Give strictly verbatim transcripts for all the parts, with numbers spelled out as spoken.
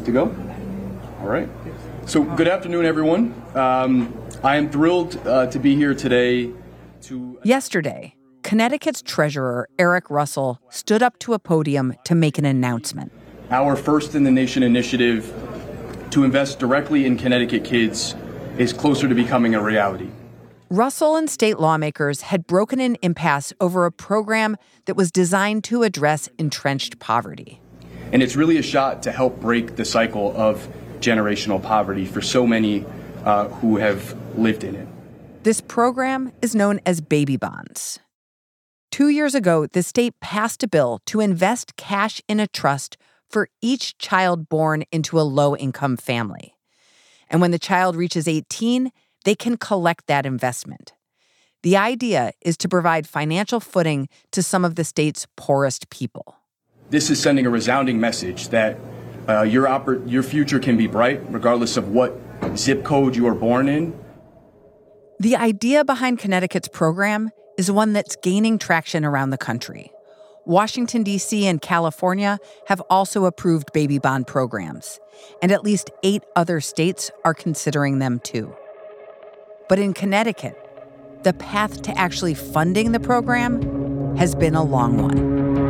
to go? All right. So good afternoon, everyone. Um, I am thrilled uh, to be here today to... Yesterday, Connecticut's treasurer, Eric Russell, stood up to a podium to make an announcement. Our First in the Nation initiative to invest directly in Connecticut kids is closer to becoming a reality. Russell and state lawmakers had broken an impasse over a program that was designed to address entrenched poverty. And it's really a shot to help break the cycle of generational poverty for so many uh, who have lived in it. This program is known as baby bonds. Two years ago, the state passed a bill to invest cash in a trust for each child born into a low-income family. And when the child reaches eighteen, they can collect that investment. The idea is to provide financial footing to some of the state's poorest people. This is sending a resounding message that uh, your oper- your future can be bright regardless of what zip code you are born in. The idea behind Connecticut's program is one that's gaining traction around the country. Washington, D C and California have also approved baby bond programs, and at least eight other states are considering them too. But in Connecticut, the path to actually funding the program has been a long one.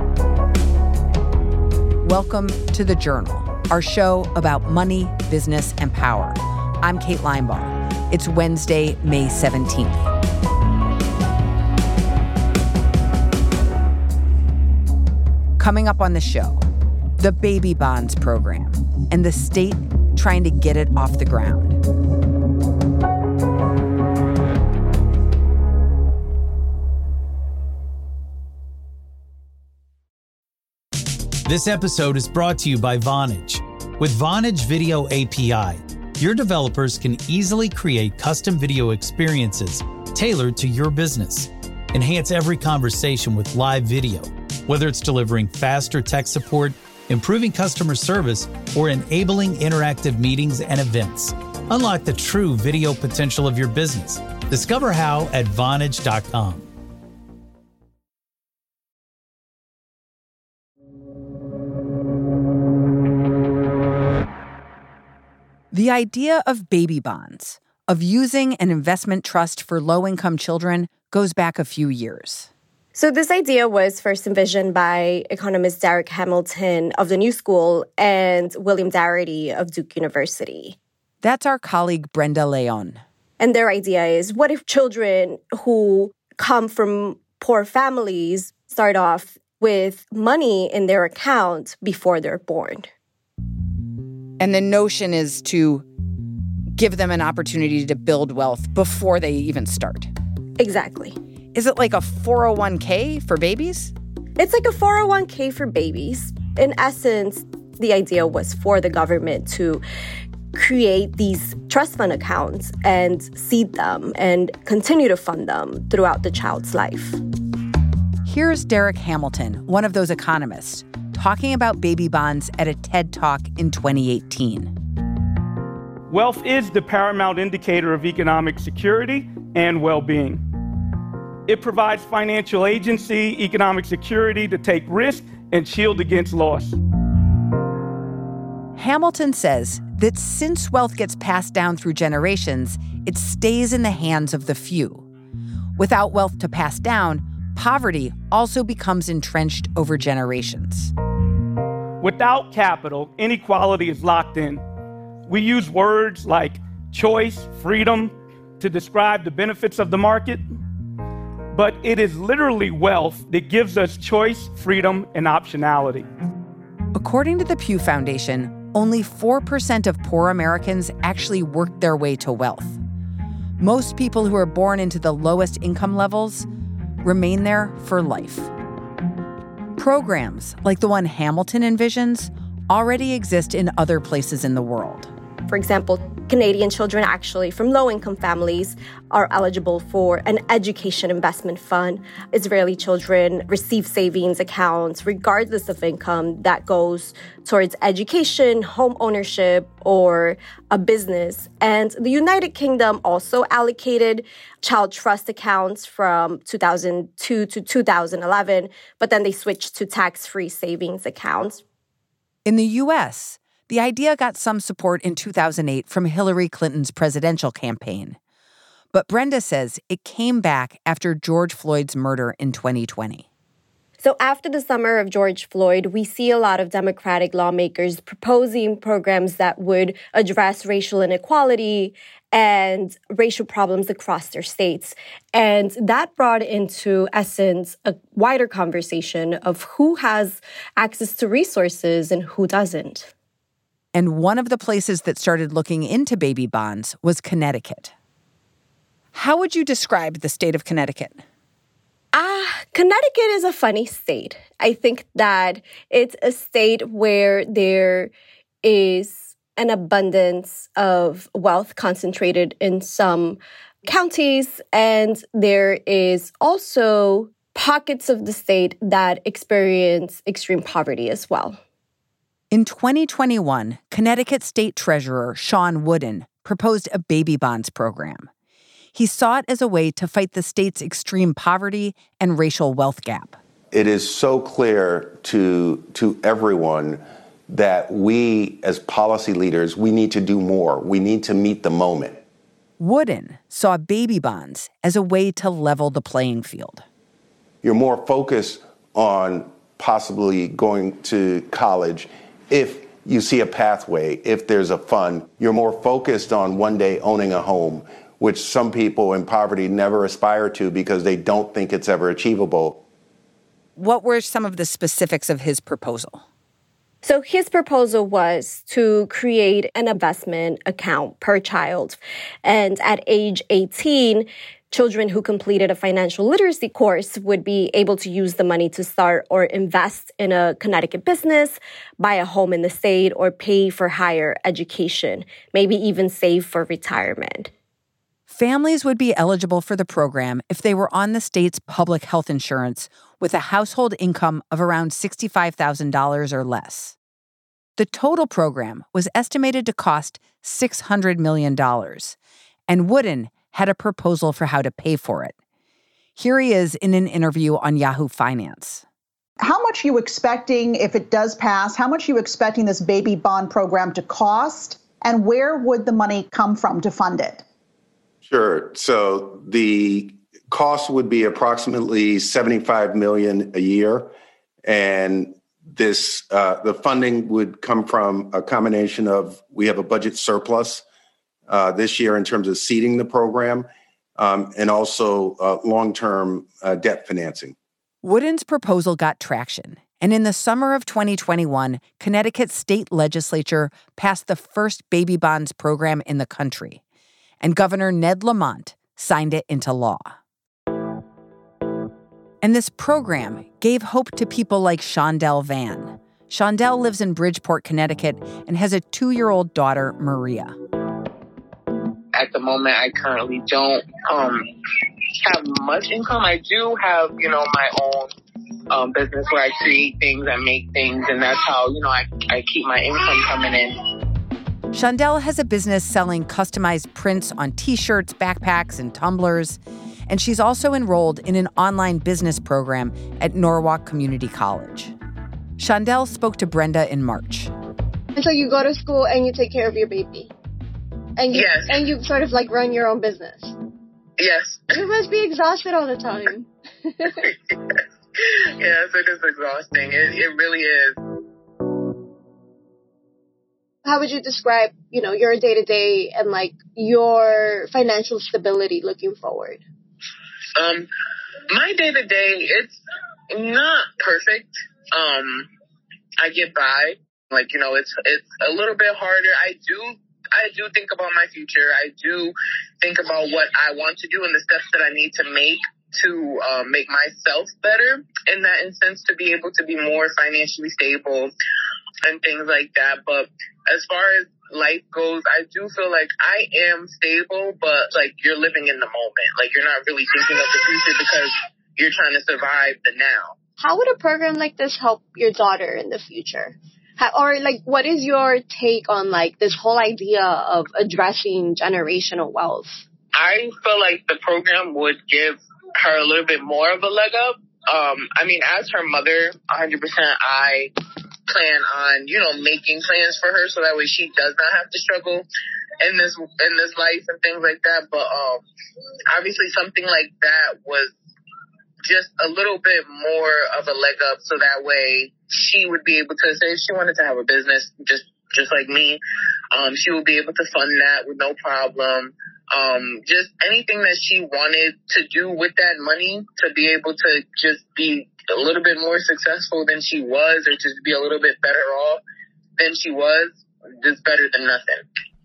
Welcome to The Journal, our show about money, business, and power. I'm Kate Linebaugh. It's Wednesday, May seventeenth. Coming up on the show, the baby bonds program and the state trying to get it off the ground. This episode is brought to you by Vonage. With Vonage Video A P I, your developers can easily create custom video experiences tailored to your business. Enhance every conversation with live video, whether it's delivering faster tech support, improving customer service, or enabling interactive meetings and events. Unlock the true video potential of your business. Discover how at Vonage dot com. The idea of baby bonds, of using an investment trust for low-income children, goes back a few years. So this idea was first envisioned by economist Darrick Hamilton of the New School and William Darity of Duke University. That's our colleague Brenda Leon. And their idea is, what if children who come from poor families start off with money in their account before they're born? And the notion is to give them an opportunity to build wealth before they even start. Exactly. Is it like a four oh one k for babies? It's like a four oh one k for babies. In essence, the idea was for the government to create these trust fund accounts and seed them and continue to fund them throughout the child's life. Here's Darrick Hamilton, one of those economists, talking about baby bonds at a TED Talk in twenty eighteen. Wealth is the paramount indicator of economic security and well-being. It provides financial agency, economic security to take risk and shield against loss. Hamilton says that since wealth gets passed down through generations, it stays in the hands of the few. Without wealth to pass down, poverty also becomes entrenched over generations. Without capital, inequality is locked in. We use words like choice, freedom to describe the benefits of the market, but it is literally wealth that gives us choice, freedom, and optionality. According to the Pew Foundation, only four percent of poor Americans actually work their way to wealth. Most people who are born into the lowest income levels remain there for life. Programs like the one Hamilton envisions already exist in other places in the world. For example, Canadian children actually from low-income families are eligible for an education investment fund. Israeli children receive savings accounts regardless of income that goes towards education, home ownership, or a business. And the United Kingdom also allocated child trust accounts from two thousand two to two thousand eleven, but then they switched to tax-free savings accounts. In the U S, The idea got some support in two thousand eight from Hillary Clinton's presidential campaign. But Brenda says it came back after George Floyd's murder in twenty twenty. So after the summer of George Floyd, we see a lot of Democratic lawmakers proposing programs that would address racial inequality and racial problems across their states. And that brought into essence a wider conversation of who has access to resources and who doesn't. And one of the places that started looking into baby bonds was Connecticut. How would you describe the state of Connecticut? Ah, uh, Connecticut is a funny state. I think that it's a state where there is an abundance of wealth concentrated in some counties, and there is also pockets of the state that experience extreme poverty as well. In twenty twenty-one, Connecticut State Treasurer Shawn Wooden proposed a baby bonds program. He saw it as a way to fight the state's extreme poverty and racial wealth gap. It is so clear to, to everyone that we, as policy leaders, we need to do more. We need to meet the moment. Wooden saw baby bonds as a way to level the playing field. You're more focused on possibly going to college if you see a pathway, if there's a fund. You're more focused on one day owning a home, which some people in poverty never aspire to because they don't think it's ever achievable. What were some of the specifics of his proposal? So his proposal was to create an investment account per child. And at age eighteen, children who completed a financial literacy course would be able to use the money to start or invest in a Connecticut business, buy a home in the state, or pay for higher education, maybe even save for retirement. Families would be eligible for the program if they were on the state's public health insurance with a household income of around sixty-five thousand dollars or less. The total program was estimated to cost six hundred million dollars, and Wooden had a proposal for how to pay for it. Here he is in an interview on Yahoo Finance. How much are you expecting, if it does pass, how much are you expecting this baby bond program to cost, and where would the money come from to fund it? Sure. So the cost would be approximately seventy-five million dollars a year, and this uh, the funding would come from a combination of, we have a budget surplus uh, this year in terms of seeding the program, um, and also uh, long-term uh, debt financing. Wooden's proposal got traction, and in the summer of twenty twenty-one, Connecticut's state legislature passed the first baby bonds program in the country, and Governor Ned Lamont signed it into law. And this program gave hope to people like Shondell Van. Shondell lives in Bridgeport, Connecticut, and has a two-year-old daughter, Maria. At the moment, I currently don't um, have much income. I do have, you know, my own um, business where I create things, I make things, and that's how, you know, I, I keep my income coming in. Shondell has a business selling customized prints on T-shirts, backpacks, and tumblers. And she's also enrolled in an online business program at Norwalk Community College. Shondell spoke to Brenda in March. And so you go to school and you take care of your baby. And you, yes. And you sort of like run your own business. Yes. You must be exhausted all the time. Yes, it is exhausting. It, it really is. How would you describe, you know, your day-to-day and like your financial stability looking forward? Um, my day-to-day, it's not perfect. Um, I get by. Like, you know, it's it's a little bit harder. I do I do think about my future. I do think about what I want to do and the steps that I need to make to uh, make myself better in that instance, to be able to be more financially stable and things like that. But as far as life goes, I do feel like I am stable, but like you're living in the moment. Like you're not really thinking of the future because you're trying to survive the now. How would a program like this help your daughter in the future? How, or like, what is your take on like this whole idea of addressing generational wealth? I feel like the program would give her a little bit more of a leg up. Um, I mean, as her mother, one hundred percent, I plan on, you know, making plans for her so that way she does not have to struggle in this in this life and things like that. But um, obviously something like that was just a little bit more of a leg up so that way she would be able to say if she wanted to have a business just just like me, um, she would be able to fund that with no problem. Um, just anything that she wanted to do with that money to be able to just be a little bit more successful than she was, or just be a little bit better off than she was, just better than nothing.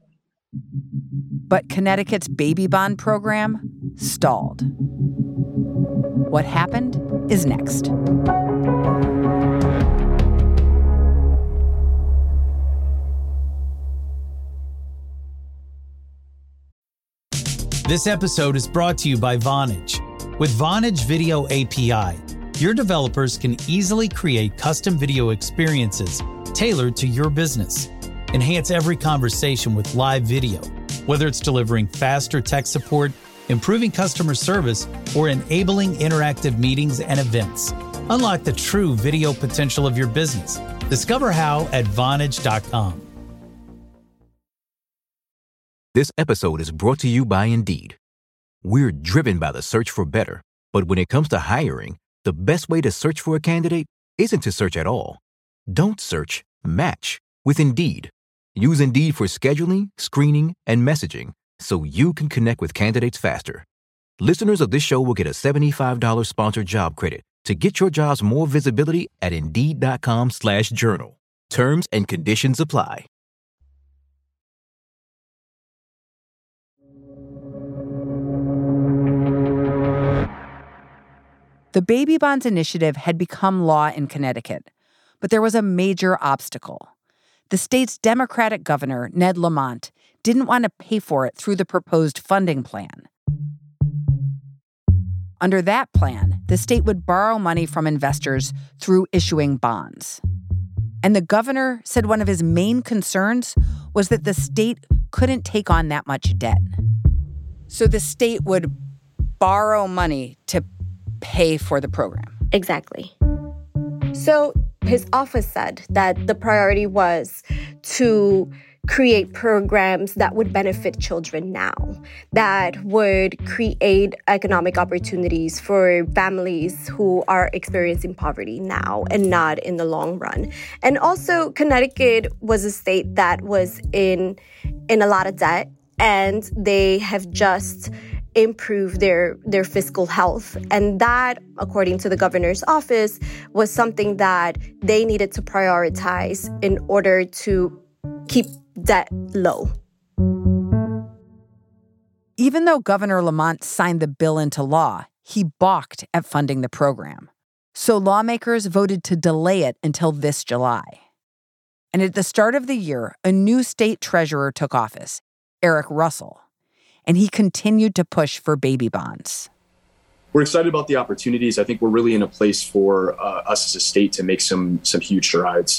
But Connecticut's baby bond program stalled. What happened is next. This episode is brought to you by Vonage. With Vonage Video A P I, your developers can easily create custom video experiences tailored to your business. Enhance every conversation with live video, whether it's delivering faster tech support, improving customer service, or enabling interactive meetings and events. Unlock the true video potential of your business. Discover how at Vonage dot com. This episode is brought to you by Indeed. We're driven by the search for better, but when it comes to hiring, the best way to search for a candidate isn't to search at all. Don't search, match with Indeed. Use Indeed for scheduling, screening, and messaging so you can connect with candidates faster. Listeners of this show will get a seventy-five dollars sponsored job credit to get your jobs more visibility at Indeed.com slash journal. Terms and conditions apply. The Baby Bonds initiative had become law in Connecticut, but there was a major obstacle. The state's Democratic governor, Ned Lamont, didn't want to pay for it through the proposed funding plan. Under that plan, the state would borrow money from investors through issuing bonds. And the governor said one of his main concerns was that the state couldn't take on that much debt. So the state would borrow money to pay for the program. Exactly. So his office said that the priority was to create programs that would benefit children now, that would create economic opportunities for families who are experiencing poverty now and not in the long run. And also, Connecticut was a state that was in in a lot of debt, and they have just improve their, their fiscal health. And that, according to the governor's office, was something that they needed to prioritize in order to keep debt low. Even though Governor Lamont signed the bill into law, he balked at funding the program. So lawmakers voted to delay it until this July. And at the start of the year, a new state treasurer took office, Eric Russell. And he continued to push for baby bonds. We're excited about the opportunities. I think we're really in a place for uh, us as a state to make some some huge strides.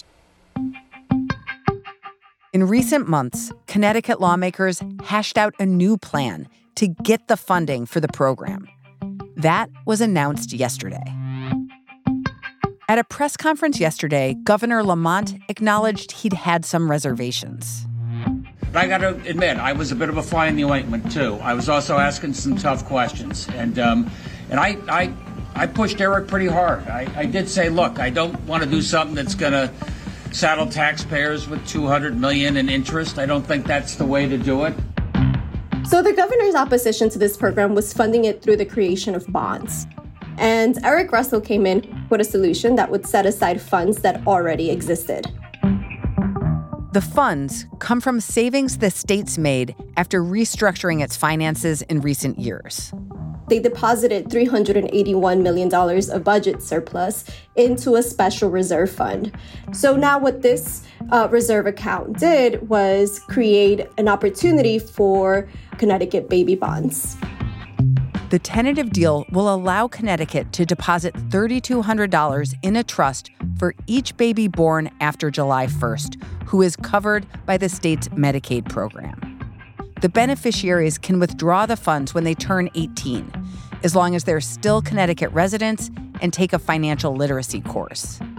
In recent months, Connecticut lawmakers hashed out a new plan to get the funding for the program. That was announced yesterday. At a press conference yesterday, Governor Lamont acknowledged he'd had some reservations. But I got to admit, I was a bit of a fly in the ointment, too. I was also asking some tough questions. And um, and I, I I pushed Eric pretty hard. I, I did say, look, I don't want to do something that's going to saddle taxpayers with two hundred million dollars in interest. I don't think that's the way to do it. So the governor's opposition to this program was funding it through the creation of bonds. And Eric Russell came in with a solution that would set aside funds that already existed. The funds come from savings the state's made after restructuring its finances in recent years. They deposited three hundred eighty-one million dollars of budget surplus into a special reserve fund. So now what this uh, reserve account did was create an opportunity for Connecticut baby bonds. The tentative deal will allow Connecticut to deposit three thousand two hundred dollars in a trust for each baby born after July first who is covered by the state's Medicaid program. The beneficiaries can withdraw the funds when they turn eighteen, as long as they're still Connecticut residents and take a financial literacy course.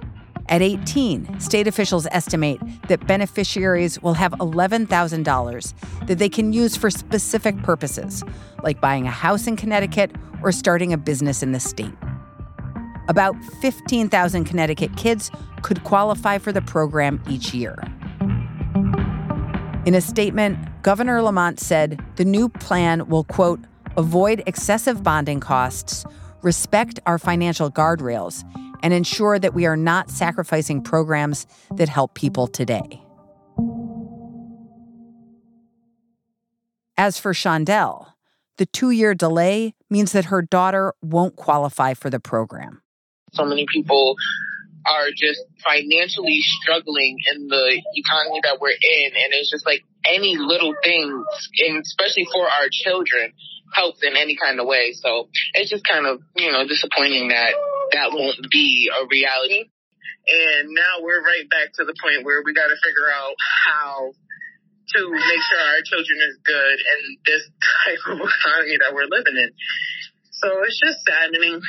At eighteen, state officials estimate that beneficiaries will have eleven thousand dollars that they can use for specific purposes, like buying a house in Connecticut or starting a business in the state. About fifteen thousand Connecticut kids could qualify for the program each year. In a statement, Governor Lamont said the new plan will, quote, avoid excessive bonding costs, respect our financial guardrails, and ensure that we are not sacrificing programs that help people today. As for Shondell, the two-year delay means that her daughter won't qualify for the program. So many people are just financially struggling in the economy that we're in. And it's just like any little thing, and especially for our children, helps in any kind of way. So it's just kind of, you know, disappointing that that won't be a reality. And now we're right back to the point where we got to figure out how to make sure our children is good in this type of economy that we're living in. So it's just saddening.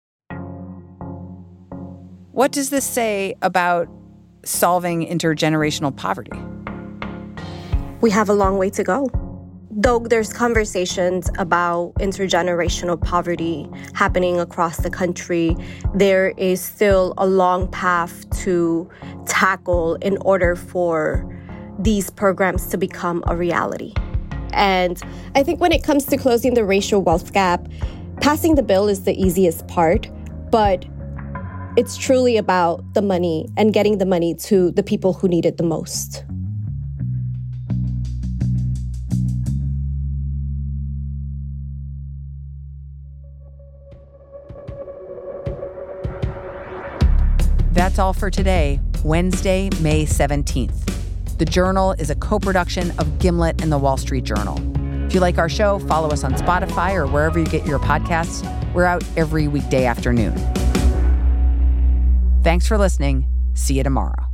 What does this say about solving intergenerational poverty? We have a long way to go. Though there's conversations about intergenerational poverty happening across the country, there is still a long path to tackle in order for these programs to become a reality. And I think when it comes to closing the racial wealth gap, passing the bill is the easiest part, but it's truly about the money and getting the money to the people who need it the most. That's all for today, Wednesday, May seventeenth. The Journal is a co-production of Gimlet and The Wall Street Journal. If you like our show, follow us on Spotify or wherever you get your podcasts. We're out every weekday afternoon. Thanks for listening. See you tomorrow.